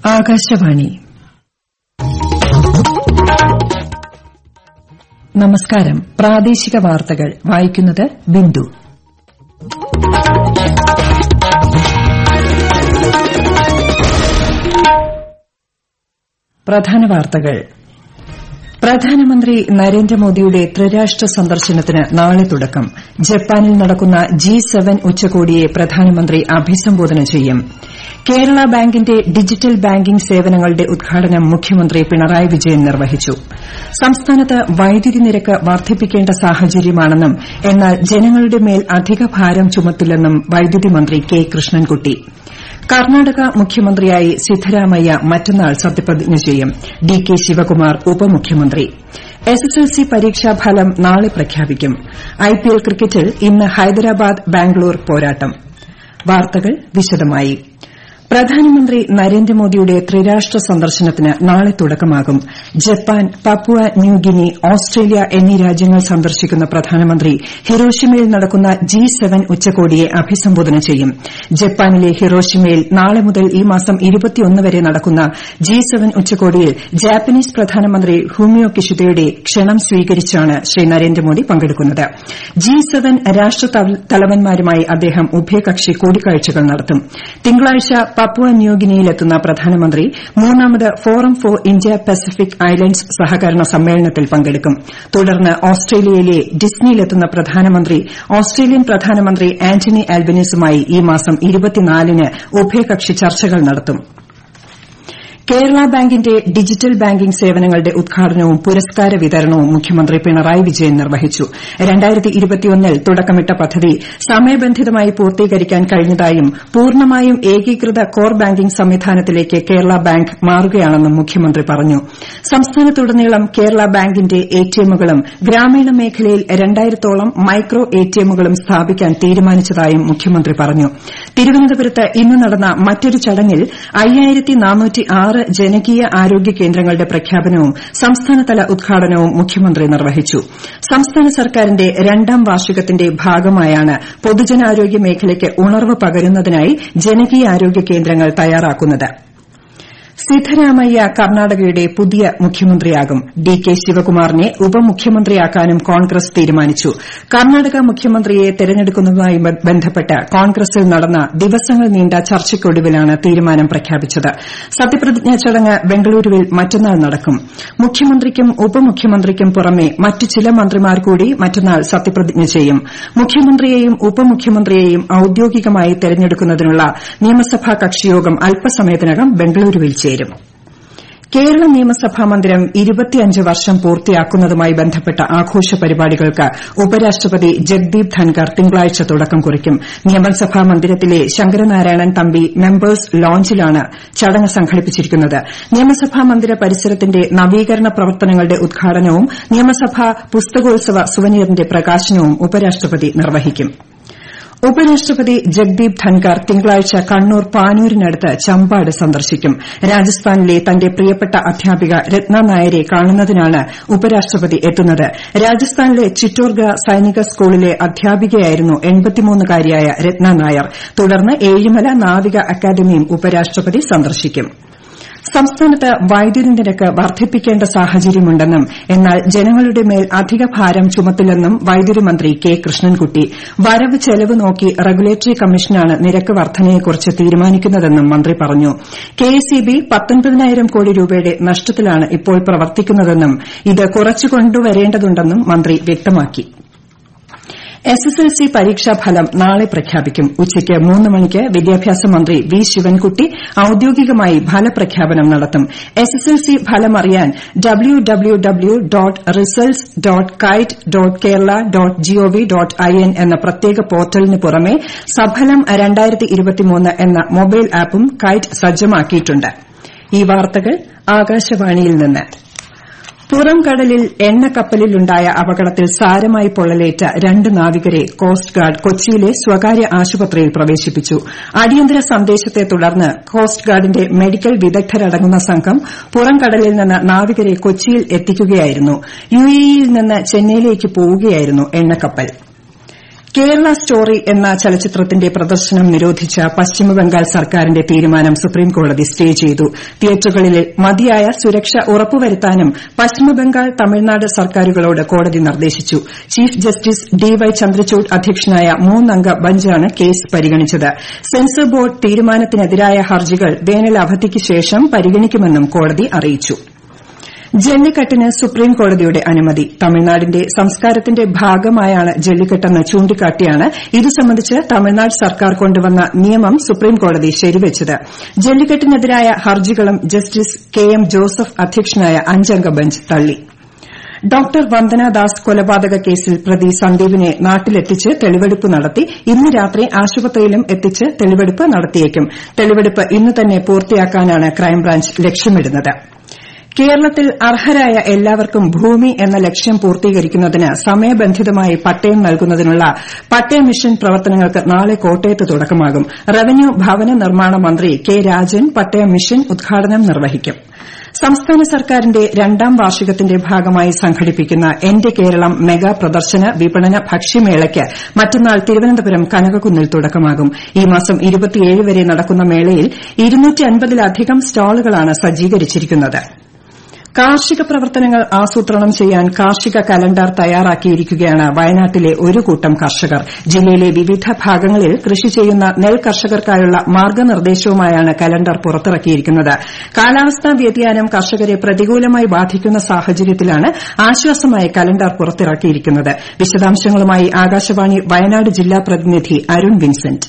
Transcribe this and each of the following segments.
ആകാശവാണി. നമസ്കാരം. പ്രാദേശിക വാർത്തകൾ വായിക്കുന്നത് ബിന്ദു. പ്രധാന വാർത്തകൾ. പ്രധാനമന്ത്രി നരേന്ദ്രമോദിയുടെ ത്രിരാഷ്ട്ര സന്ദർശനത്തിന് നാളെ തുടക്കം. ജപ്പാനിൽ നടക്കുന്ന G7 ഉച്ചകോടിയെ പ്രധാനമന്ത്രി അഭിസംബോധന ചെയ്യും. കേരള ബാങ്കിന്റെ ഡിജിറ്റൽ ബാങ്കിംഗ് സേവനങ്ങളുടെ ഉദ്ഘാടനം മുഖ്യമന്ത്രി പിണറായി വിജയൻ നിർവഹിച്ചു. സംസ്ഥാനത്ത് വൈദ്യുതി നിരക്ക് വർദ്ധിപ്പിക്കേണ്ട സാഹചര്യമാണെന്നും എന്നാൽ ജനങ്ങളുടെ മേൽ അധിക ഭാരം ചുമത്തില്ലെന്നും വൈദ്യുതി മന്ത്രി കെ കൃഷ്ണൻകുട്ടി. കർണാടക മുഖ്യമന്ത്രിയായി സിദ്ധരാമയ്യ മറ്റന്നാൾ സത്യപ്രതിജ്ഞ ചെയ്യും. ഡി കെ ശിവകുമാർ ഉപമുഖ്യമന്ത്രി. എസ്എസ്എൽസി പരീക്ഷാഫലം നാളെ പ്രഖ്യാപിക്കും. ഐപിഎൽ ക്രിക്കറ്റിൽ ഇന്ന് ഹൈദരാബാദ് ബാംഗ്ലൂർ പോരാട്ടം. വാർത്തകൾ വിശദമായി. പ്രധാനമന്ത്രി നരേന്ദ്രമോദിയുടെ ത്രിരാഷ്ട്ര സന്ദർശനത്തിന് നാളെ തുടക്കമാകും. ജപ്പാൻ, പപ്പുവ ന്യൂഗിനി, ഓസ്ട്രേലിയ എന്നീ രാജ്യങ്ങൾ സന്ദർശിക്കുന്ന പ്രധാനമന്ത്രി ഹിരോഷിമയിൽ നടക്കുന്ന G7 ഉച്ചകോടിയെ അഭിസംബോധന ചെയ്യും. ജപ്പാനിലെ ഹിരോഷിമയിൽ നാളെ മുതൽ ഈ മാസം 21 വരെ നടക്കുന്ന G7 ഉച്ചകോടിയിൽ ജാപ്പനീസ് പ്രധാനമന്ത്രി ഫൂമിയോ കിഷിദയുടെ ക്ഷണം സ്വീകരിച്ചാണ് ശ്രീ നരേന്ദ്രമോദി പങ്കെടുക്കുന്നത്. G7 രാഷ്ട്രതലവന്മാരുമായി അദ്ദേഹം ഉഭയകക്ഷി കൂടിക്കാഴ്ചകൾ നടത്തും. തിങ്കളാഴ്ച പപ്പുവ ന്യൂഗിനിയിലെത്തുന്ന പ്രധാനമന്ത്രി മൂന്നാമത് forum for India Pacific islands സഹകരണ സമ്മേളനത്തിൽ പങ്കെടുക്കും. തുടർന്ന് ഓസ്ട്രേലിയയിലെ ഡിസ്നിയിലെത്തുന്ന പ്രധാനമന്ത്രി ഓസ്ട്രേലിയൻ പ്രധാനമന്ത്രി ആന്റണി ആൽബനീസുമായി ഈ മാസം 24-ന് ഉഭയകക്ഷി ചർച്ചകൾ നടത്തും. കേരള ബാങ്കിന്റെ ഡിജിറ്റൽ ബാങ്കിംഗ് സേവനങ്ങളുടെ ഉദ്ഘാടനവും പുരസ്കാര വിതരണവും മുഖ്യമന്ത്രി പിണറായി വിജയൻ നിർവഹിച്ചു. 2021-ൽ തുടക്കമിട്ട പദ്ധതി സമയബന്ധിതമായി പൂർത്തീകരിക്കാൻ കഴിഞ്ഞതായും പൂർണ്ണമായും ഏകീകൃത കോർ ബാങ്കിംഗ് സംവിധാനത്തിലേക്ക് കേരള ബാങ്ക് മാറുകയാണെന്നും മുഖ്യമന്ത്രി പറഞ്ഞു. സംസ്ഥാനത്തുടനീളം കേരള ബാങ്കിന്റെ എടിഎമ്മുകളും ഗ്രാമീണ മേഖലയിൽ 2000-ഓളം മൈക്രോ എടിഎമ്മുകളും സ്ഥാപിക്കാൻ തീരുമാനിച്ചതായും മുഖ്യമന്ത്രി പറഞ്ഞു. തിരുവനന്തപുരത്ത് ഇന്ന് നടന്ന മറ്റൊരു ചടങ്ങിൽ 5406 ജനകീയ ആരോഗ്യ കേന്ദ്രങ്ങളുടെ പ്രഖ്യാപനവും സംസ്ഥാനതല ഉദ്ഘാടനവും മുഖ്യമന്ത്രി നിർവഹിച്ചു. സംസ്ഥാന സർക്കാരിന്റെ 2ാം വാർഷികത്തിന്റെ ഭാഗമായാണ് പൊതുജനാരോഗ്യ മേഖലയ്ക്ക് ഉണർവ് പകരുന്നതിനായി ജനകീയ ആരോഗ്യ കേന്ദ്രങ്ങൾ തയ്യാറാക്കുന്നത്. സിദ്ധരാമയ്യ കർണാടകയുടെ പുതിയ മുഖ്യമന്ത്രിയാകും. ഡി കെ ശിവകുമാറിനെ ഉപമുഖ്യമന്ത്രിയാക്കാനും കോൺഗ്രസ് തീരുമാനിച്ചു. കർണാടക മുഖ്യമന്ത്രിയെ തെരഞ്ഞെടുക്കുന്നതുമായി ബന്ധപ്പെട്ട് കോൺഗ്രസിൽ നടന്ന ദിവസങ്ങൾ നീണ്ട ചർച്ചയ്ക്കൊടുവിലാണ് തീരുമാനം പ്രഖ്യാപിച്ചത്. സത്യപ്രതിജ്ഞാ ചടങ്ങ് ബംഗളൂരുവിൽ മറ്റന്നാൾ നടക്കും. മുഖ്യമന്ത്രിക്കും ഉപമുഖ്യമന്ത്രിക്കും പുറമെ മറ്റു ചില മന്ത്രിമാർ കൂടി മറ്റന്നാൾ സത്യപ്രതിജ്ഞ ചെയ്യും. മുഖ്യമന്ത്രിയെയും ഉപമുഖ്യമന്ത്രിയെയും ഔദ്യോഗികമായി തെരഞ്ഞെടുക്കുന്നതിനുള്ള നിയമസഭാ കക്ഷിയോഗം അല്പസമയത്തിനകം ബംഗളൂരുവിൽ ചേരും. കേരള നിയമസഭാ മന്ദിരം 25 വർഷം പൂർത്തിയാക്കുന്നതുമായി ബന്ധപ്പെട്ട ആഘോഷ പരിപാടികൾക്ക് ഉപരാഷ്ട്രപതി ജഗ്ദീപ് ധൻകർ തിങ്കളാഴ്ച തുടക്കം കുറിക്കും. നിയമസഭാ മന്ദിരത്തിലെ ശങ്കരനാരായണൻ തമ്പി മെമ്പേഴ്സ് ലോഞ്ചിലാണ് ചടങ്ങ് സംഘടിപ്പിച്ചിരിക്കുന്നത്. നിയമസഭാ മന്ദിര പരിസരത്തിന്റെ നവീകരണ പ്രവർത്തനങ്ങളുടെ ഉദ്ഘാടനവും നിയമസഭാ പുസ്തകോത്സവ സുവനീറിന്റെ പ്രകാശനവും ഉപരാഷ്ട്രപതി നിർവഹിക്കും. ഉപരാഷ്ട്രപതി ജഗ്ദീപ് ധൻകർ തിങ്കളാഴ്ച കണ്ണൂർ പാനൂരിനടുത്ത് ചമ്പാട് സന്ദർശിക്കും. രാജസ്ഥാനിലെ തന്റെ പ്രിയപ്പെട്ട അധ്യാപിക രത്ന നായരെ കാണുന്നതിനാണ് ഉപരാഷ്ട്രപതി എത്തുന്നത്. രാജസ്ഥാനിലെ ചിറ്റോർഗ സൈനിക സ്കൂളിലെ അധ്യാപികയായിരുന്നു 83-കാരിയായ രത്ന നായർ. തുടർന്ന് ഏഴിമല നാവിക അക്കാദമിയും ഉപരാഷ്ട്രപതി സന്ദർശിക്കും. സംസ്ഥാനത്ത് വൈദ്യുതി നിരക്ക് വർദ്ധിപ്പിക്കേണ്ട സാഹചര്യമുണ്ടെന്നും എന്നാൽ ജനങ്ങളുടെ മേൽ അധിക ഭാരം ചുമത്തില്ലെന്നും വൈദ്യുതി മന്ത്രി കെ കൃഷ്ണൻകുട്ടി. വരവ് ചെലവ് നോക്കി റെഗുലേറ്ററി കമ്മീഷനാണ് നിരക്ക് വർധനയെക്കുറിച്ച് തീരുമാനിക്കുന്നതെന്നും മന്ത്രി പറഞ്ഞു. കെഎസ്ഇബി 19,000 കോടി രൂപയുടെ നഷ്ടത്തിലാണ് ഇപ്പോൾ പ്രവർത്തിക്കുന്നതെന്നും ഇത് കുറച്ചു കൊണ്ടുവരേണ്ടതുണ്ടെന്നും മന്ത്രി വ്യക്തമാക്കി. എസ്എസ്എൽസി പരീക്ഷാഫലം നാളെ പ്രഖ്യാപിക്കും. ഉച്ചയ്ക്ക് 3 മണിക്ക് വിദ്യാഭ്യാസ മന്ത്രി വി ശിവൻകുട്ടി ഔദ്യോഗികമായി ഫലപ്രഖ്യാപനം നടത്തും. എസ്എസ്എൽസി ഫലമറിയാൻ www.results.kite.kerala.gov.in എന്ന പ്രത്യേക പോർട്ടലിന് പുറമെ സഫലം 2023 എന്ന മൊബൈൽ ആപ്പും കൈറ്റ് സജ്ജമാക്കിയിട്ടുണ്ട്. ഈ വാർത്തകൾ ആകാശവാണിയിൽ നിന്ന്. പുറംകടലിൽ എണ്ണക്കപ്പലിലുണ്ടായ അപകടത്തിൽ സാരമായി പൊള്ളലേറ്റ 2 നാവികരെ കോസ്റ്റ് ഗാർഡ് കൊച്ചിയിലെ സ്വകാര്യ ആശുപത്രിയിൽ പ്രവേശിപ്പിച്ചു. അടിയന്തര സന്ദേശത്തെ തുടർന്ന് കോസ്റ്റ് ഗാർഡിന്റെ മെഡിക്കൽ വിദഗ്ധരടങ്ങുന്ന സംഘം പുറംകടലിൽ നിന്ന് നാവികരെ കൊച്ചിയിൽ എത്തിക്കുകയായിരുന്നു. യുഎഇയിൽ നിന്ന് ചെന്നൈയിലേക്ക് പോവുകയായിരുന്നു എണ്ണക്കപ്പൽ. കേരള സ്റ്റോറി എന്ന ചലച്ചിത്രത്തിന്റെ പ്രദർശനം നിരോധിച്ച പശ്ചിമബംഗാൾ സർക്കാരിന്റെ തീരുമാനം സുപ്രീംകോടതി സ്റ്റേ ചെയ്തു. തിയേറ്ററുകളിൽ മതിയായ സുരക്ഷ ഉറപ്പുവരുത്താനും പശ്ചിമബംഗാൾ തമിഴ്നാട് സർക്കാരുകളോട് കോടതി നിർദ്ദേശിച്ചു. Chief justice ഡി.വൈ. ചന്ദ്രചൂഡ് അധ്യക്ഷനായ 3-അംഗ ബഞ്ചാണ് കേസ് പരിഗണിച്ചത്. സെൻസർ ബോർഡ് തീരുമാനത്തിനെതിരായ ഹർജികൾ വേനലവധിക്ക് ശേഷം പരിഗണിക്കുമെന്നും കോടതി അറിയിച്ചു. ജല്ലിക്കെട്ടിന് സുപ്രീംകോടതിയുടെ അനുമതി. തമിഴ്നാടിന്റെ സംസ്കാരത്തിന്റെ ഭാഗമായാണ് ജല്ലിക്കെട്ടെന്ന് ചൂണ്ടിക്കാട്ടിയാണ് ഇതു സംബന്ധിച്ച് തമിഴ്നാട് സർക്കാർ കൊണ്ടുവന്ന നിയമം സുപ്രീംകോടതി ശരിവച്ചത്. ജല്ലിക്കെട്ടിനെതിരായ ഹർജികളും ജസ്റ്റിസ് കെ എം ജോസഫ് അധ്യക്ഷനായ 5-അംഗ ബെഞ്ച് തള്ളി. ഡോക്ടർ വന്ദനാദാസ് കൊലപാതക കേസിൽ പ്രതി സന്ദീപിനെ നാട്ടിലെത്തിച്ച് തെളിവെടുപ്പ് നടത്തി. ഇന്ന് രാത്രി ആശുപത്രിയിലും എത്തിച്ച് തെളിവെടുപ്പ് നടത്തിയേക്കും. തെളിവെടുപ്പ് ഇന്ന് തന്നെ പൂർത്തിയാക്കാനാണ് ക്രൈംബ്രാഞ്ച് ലക്ഷ്യമിടുന്നത്. കേരളത്തിൽ അർഹരായ എല്ലാവർക്കും ഭൂമി എന്ന ലക്ഷ്യം പൂർത്തീകരിക്കുന്നതിന് സമയബന്ധിതമായി പട്ടയം നൽകുന്നതിനുള്ള പട്ടയ മിഷൻ പ്രവർത്തനങ്ങൾക്ക് നാളെ കോട്ടയത്ത് തുടക്കമാകും. റവന്യൂ ഭവന നിർമ്മാണ മന്ത്രി കെ രാജൻ പട്ടയ മിഷൻ ഉദ്ഘാടനം നിർവഹിക്കും. സംസ്ഥാന സർക്കാരിന്റെ 2ാം വാർഷികത്തിന്റെ ഭാഗമായി സംഘടിപ്പിക്കുന്ന എന്റെ കേരളം മെഗാ പ്രദർശന വിപണന ഭക്ഷ്യമേളയ്ക്ക് മറ്റന്നാൾ തിരുവനന്തപുരം കനകക്കുന്നിൽ തുടക്കമാകും. ഈ മാസം 27 വരെ നടക്കുന്ന മേളയിൽ 250-ലധികം സ്റ്റാളുകളാണ് സജ്ജീകരിച്ചിരിക്കുന്നത്. കാർഷിക പ്രവർത്തനങ്ങൾ ആസൂത്രണം ചെയ്യാൻ കാർഷിക കലണ്ടർ തയ്യാറാക്കിയിരിക്കുകയാണ് വയനാട്ടിലെ ഒരു കൂട്ടം കർഷകർ. ജില്ലയിലെ വിവിധ ഭാഗങ്ങളിൽ കൃഷി ചെയ്യുന്ന നെൽ കർഷകർക്കായുള്ള മാർഗ്ഗനിർദ്ദേശവുമായാണ് കലണ്ടർ പുറത്തിറക്കിയിരിക്കുന്നത്. കാലാവസ്ഥാ വ്യതിയാനം കർഷകരെ പ്രതികൂലമായി ബാധിക്കുന്ന സാഹചര്യത്തിലാണ് ആശ്വാസമായി കലണ്ടർ പുറത്തിറക്കിയിരിക്കുന്നത്. വിശദാംശങ്ങളുമായി ആകാശവാണി വയനാട് ജില്ലാ പ്രതിനിധി അരുൺ വിൻസെന്റ്.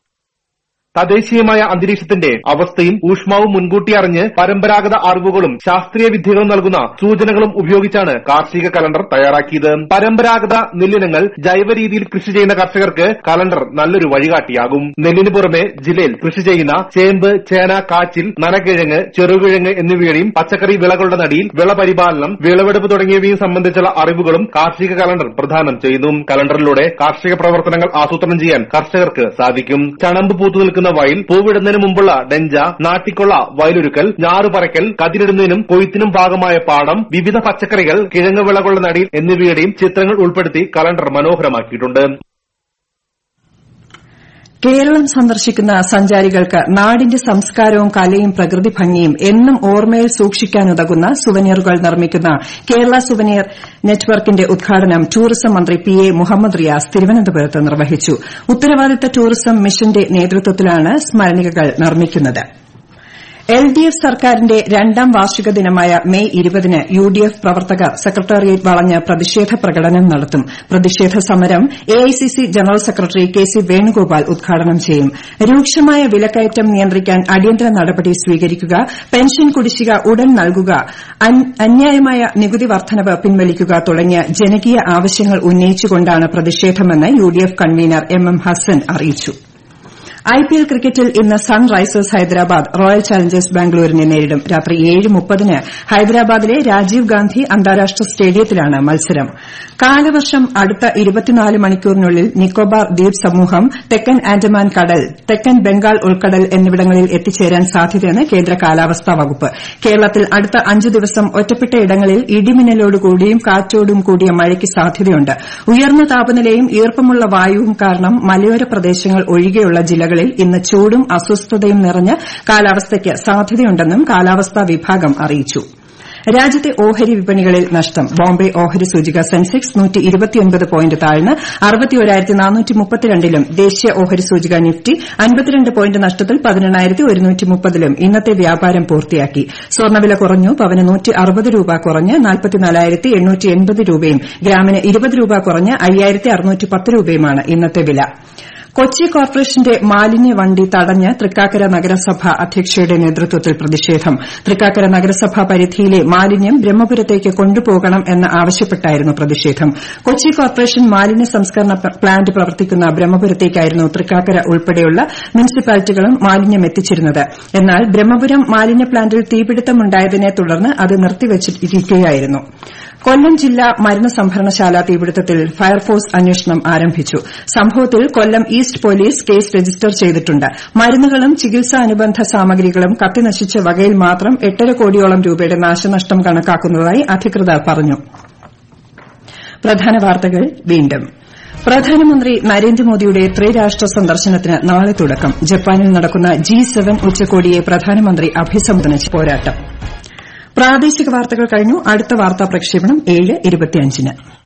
തദ്ദേശീയമായ അന്തരീക്ഷത്തിന്റെ അവസ്ഥയും ഊഷ്മാവും മുൻകൂട്ടി അറിഞ്ഞ് പരമ്പരാഗത അറിവുകളും ശാസ്ത്രീയ വിദ്യകളും നൽകുന്ന സൂചനകളും ഉപയോഗിച്ചാണ് കാർഷിക കലണ്ടർ തയ്യാറാക്കിയത്. പരമ്പരാഗത നെല്ലിനങ്ങൾ ജൈവ രീതിയിൽ കൃഷി ചെയ്യുന്ന കർഷകർക്ക് കലണ്ടർ നല്ലൊരു വഴികാട്ടിയാകും. നെല്ലിന് പുറമെ ജില്ലയിൽ കൃഷി ചെയ്യുന്ന ചേമ്പ്, ചേന, കാച്ചിൽ, നനക്കിഴങ്ങ്, ചെറുകിഴങ്ങ് എന്നിവയുടെയും പച്ചക്കറി വിളകളുടെ നടിയിൽ വിളപരിപാലനം, വിളവെടുപ്പ് തുടങ്ങിയവയും സംബന്ധിച്ചുള്ള അറിവുകളും കാർഷിക കലണ്ടർ പ്രദാനം ചെയ്യുന്നു. കലണ്ടറിലൂടെ കാർഷിക പ്രവർത്തനങ്ങൾ ആസൂത്രണം ചെയ്യാൻ കർഷകർക്ക് സാധിക്കും. ചണമ്പ് പൂത്തു നിൽക്കുന്ന വയൽ, പൂവിടുന്നതിന് മുമ്പുള്ള ഡെഞ്ച, നാട്ടിക്കൊള്ള വയലൊരുക്കൽ, ഞാറുപറയ്ക്കൽ, കതിരിടുന്നതിനും കൊയ്ത്തിനും ഭാഗമായ പാടം, വിവിധ പച്ചക്കറികൾ, കിഴങ്ങ് വിളകളുടെ നടിയിൽ എന്നിവയുടെയും ചിത്രങ്ങൾ ഉൾപ്പെടുത്തി കലണ്ടർ മനോഹരമാക്കിയിട്ടുണ്ട്. കേരളം സന്ദർശിക്കുന്ന സഞ്ചാരികൾക്ക് നാടിന്റെ സംസ്കാരവും കലയും പ്രകൃതി ഭംഗിയും എന്നും ഓർമ്മയിൽ സൂക്ഷിക്കാനുതകുന്ന സുവനീറുകൾ നിർമ്മിക്കുന്ന കേരള സുവനീർ നെറ്റ്വർക്കിന്റെ ഉദ്ഘാടനം ടൂറിസം മന്ത്രി പി എ മുഹമ്മദ് റിയാസ് തിരുവനന്തപുരത്ത് നിർവഹിച്ചു. ഉത്തരവാദിത്ത ടൂറിസം മിഷന്റെ നേതൃത്വത്തിലാണ് സ്മരണികകൾ നിർമ്മിക്കുന്നത്. LDF സർക്കാരിന്റെ 2ാം വാർഷിക ദിനമായ മെയ് 20-ന് UDF പ്രവർത്തകർ സെക്രട്ടേറിയറ്റ് വളഞ്ഞ് പ്രതിഷേധ പ്രകടനം നടത്തും. പ്രതിഷേധ സമരം AICC general secretary K C. Venugopal ഉദ്ഘാടനം ചെയ്യും. രൂക്ഷമായ വിലക്കയറ്റം നിയന്ത്രിക്കാൻ അടിയന്തര നടപടി സ്വീകരിക്കുക, പെൻഷൻ കുടിശ്ശിക ഉടൻ നൽകുക, അന്യായമായ നികുതി വർദ്ധനവ് പിൻവലിക്കുക തുടങ്ങിയ ജനകീയ ആവശ്യങ്ങൾ ഉന്നയിച്ചുകൊണ്ടാണ് പ്രതിഷേധമെന്ന് UDF കൺവീനർ MM ഹസൻ അറിയിച്ചു. IPL ക്രിക്കറ്റിൽ ഇന്ന് സൺറൈസേഴ്സ് ഹൈദരാബാദ് റോയൽ ചാലഞ്ചേഴ്സ് ബാംഗ്ലൂരിനെ നേരിടും. രാത്രി 7:30-ന് ഹൈദരാബാദിലെ രാജീവ് ഗാന്ധി അന്താരാഷ്ട്ര സ്റ്റേഡിയത്തിലാണ് മത്സരം. കാലവർഷം അടുത്ത 24 മണിക്കൂറിനുള്ളിൽ നിക്കോബാർ ദ്വീപ് സമൂഹം, തെക്കൻ ആൻഡമാൻ കടൽ, തെക്കൻ ബംഗാൾ ഉൾക്കടൽ എന്നിവിടങ്ങളിൽ എത്തിച്ചേരാൻ സാധ്യതയെന്ന് കേന്ദ്ര കാലാവസ്ഥാ വകുപ്പ്. കേരളത്തിൽ അടുത്ത 5 ദിവസം ഒറ്റപ്പെട്ടയിടങ്ങളിൽ ഇടിമിന്നലോടുകൂടിയും കാറ്റോടും കൂടിയ മഴയ്ക്ക് സാധ്യതയുണ്ട്. ഉയർന്ന താപനിലയും ഈർപ്പമുള്ള വായുവും കാരണം മലയോര പ്രദേശങ്ങൾ ഒഴികെയുള്ള ജില്ലകളിൽ ഇന്ന് ചൂടും അസ്വസ്ഥതയും നിറഞ്ഞ കാലാവസ്ഥയ്ക്ക് സാധ്യതയുണ്ടെന്നും കാലാവസ്ഥാ വിഭാഗം അറിയിച്ചു. രാജ്യത്തെ ഓഹരി വിപണികളിൽ നഷ്ടം. ബോംബെ ഓഹരി സൂചിക സെൻസെക്സ് 129 പോയിന്റ് താഴ്ന്ന് 61,432-ലും ദേശീയ ഓഹരി സൂചിക നിഫ്റ്റി 52 പോയിന്റ് നഷ്ടത്തിൽ 18,130-ലും ഇന്നത്തെ വ്യാപാരം പൂർത്തിയാക്കി. സ്വർണ്ണവില കുറഞ്ഞു. പവന് 160 രൂപ കുറഞ്ഞ് 44,880 രൂപയും ഗ്രാമിന് 20 രൂപ കുറഞ്ഞ് 5,610 രൂപയുമാണ് ഇന്നത്തെ വില. കൊച്ചി കോർപ്പറേഷന്റെ മാലിന്യ വണ്ടി തടഞ്ഞ് തൃക്കാക്കര നഗരസഭ അധ്യക്ഷയുടെ നേതൃത്വത്തിൽ പ്രതിഷേധം. തൃക്കാക്കര നഗരസഭാ പരിധിയിലെ മാലിന്യം ബ്രഹ്മപുരത്തേക്ക് കൊണ്ടുപോകണം എന്ന് ആവശ്യപ്പെട്ടായിരുന്നു പ്രതിഷേധം. കൊച്ചി കോർപ്പറേഷൻ മാലിന്യ സംസ്കരണ പ്ലാന്റ് പ്രവർത്തിക്കുന്ന ബ്രഹ്മപുരത്തേക്കായിരുന്നു തൃക്കാക്കര ഉൾപ്പെടെയുള്ള മുനിസിപ്പാലിറ്റികളും മാലിന്യം എത്തിച്ചിരുന്നത്. എന്നാൽ ബ്രഹ്മപുരം മാലിന്യ പ്ലാന്റിൽ തീപിടുത്തമുണ്ടായതിനെ തുടർന്ന് അത് നിർത്തിവച്ചിരിക്കുകയായിരുന്നു. കൊല്ലം ജില്ലാ മരുന്ന് സംഭരണശാല തീപിടുത്തത്തിൽ ഫയർഫോഴ്സ് അന്വേഷണം ആരംഭിച്ചു. സംഭവത്തിൽ Kollam east police case register ചെയ്തിട്ടുണ്ട്. മരുന്നുകളും ചികിത്സാനുബന്ധ സാമഗ്രികളും കത്തിനശിച്ച വകയിൽ മാത്രം 8.5 കോടിയോളം രൂപയുടെ നാശനഷ്ടം കണക്കാക്കുന്നതായി അധികൃതർ പറഞ്ഞു. പ്രധാന വാർത്തകൾ വീണ്ടും. പ്രധാനമന്ത്രി നരേന്ദ്രമോദിയുടെ ത്രിരാഷ്ട്ര സന്ദർശനത്തിന് നാളെ തുടക്കം. ജപ്പാനിൽ നടക്കുന്ന G7 ഉച്ചകോടിയെ പ്രധാനമന്ത്രി അഭിസംബോധന ചെയ്യും. പോരാട്ടം. പ്രാദേശിക വാർത്തകൾ കഴിഞ്ഞു. അടുത്ത വാർത്താ പ്രക്ഷേപണം 7:25-ന്.